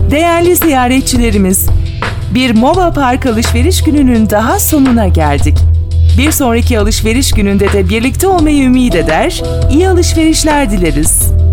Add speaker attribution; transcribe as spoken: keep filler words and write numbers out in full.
Speaker 1: Değerli ziyaretçilerimiz, bir Mova Park alışveriş gününün daha sonuna geldik. Bir sonraki alışveriş gününde de birlikte olmayı ümit eder, iyi alışverişler dileriz.